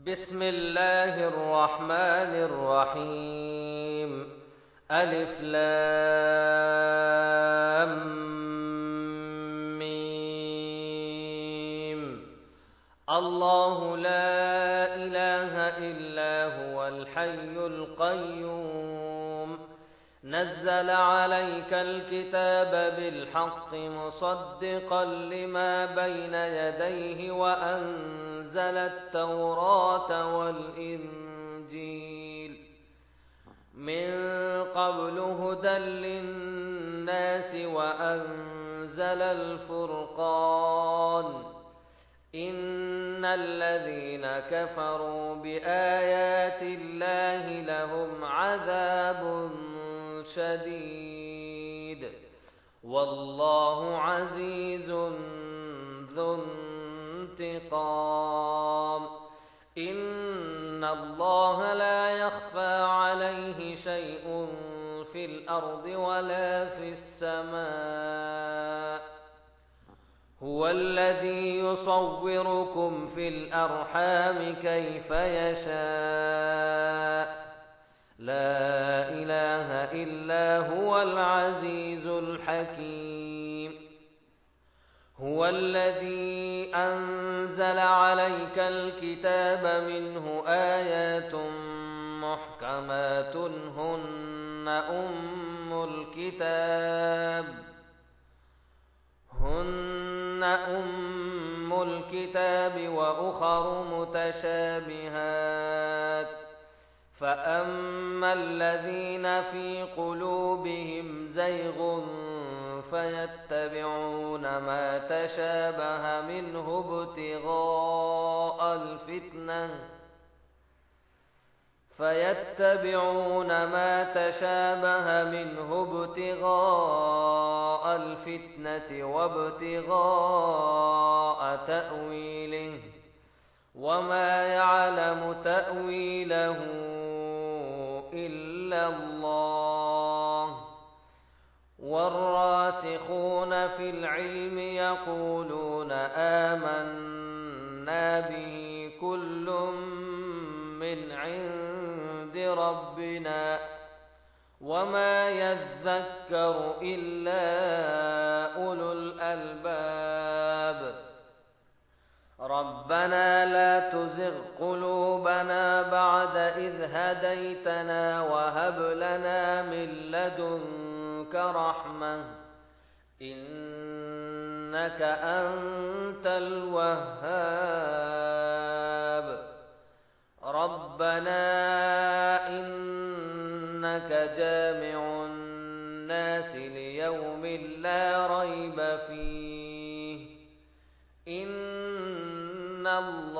بسم الله الرحمن الرحيم. ألف لام ميم. الله لا إله إلا هو الحي القيوم. نزل عليك الكتاب بالحق مصدقا لما بين يديه وأنزل التوراة والإنجيل من قبل هدى للناس وأنزل الفرقان. إن الذين كفروا بآيات الله لهم عذاب شديد والله عزيز ذو انتقام. إن الله لا يخفى عليه شيء في الأرض ولا في السماء. هو الذي يصوركم في الأرحام كيف يشاء. لا إله إلا هو العزيز الحكيم. هو الذي أنزل عليك الكتاب منه آيات محكمات هن أم الكتاب وأخر متشابهات. فأما الذين في قلوبهم زيغ فيتبعون ما تشابه منه ابتغاء الفتنة وابتغاء تأويله وما يعلم تأويله إلا الله. والراسخون في العلم يقولون آمنا به كل من عند ربنا وما يذكر إلا أولو الألباب. ربنا لا تزغ قلوبنا بعد إذ هديتنا وهب لنا من لدنك رحمة إنك أنت الوهاب. ربنا إنك جامع الناس ليوم لا ريب فيه إن الله